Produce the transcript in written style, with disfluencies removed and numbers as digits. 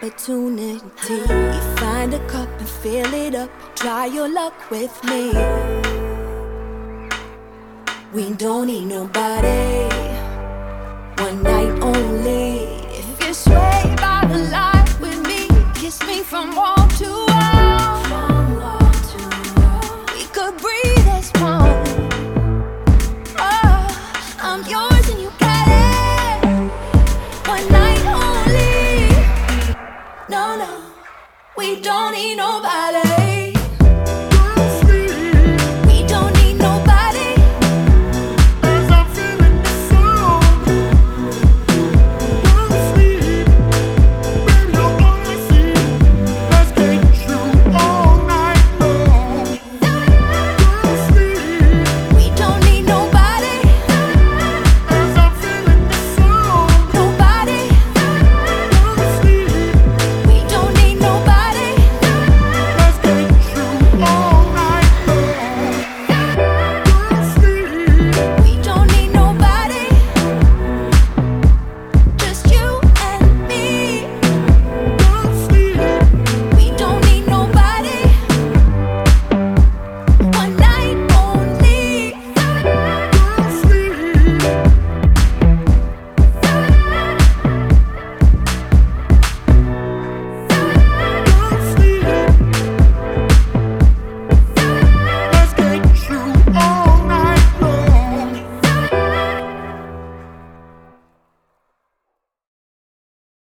opportunity. Find a cup and fill it up. Try your luck with me. We don't need nobody. One night only. If you sway by the light with me, kiss me from wall to wall. We could breathe as one. Oh, I'm yours and you got it. One night only. No, no, we don't need nobody.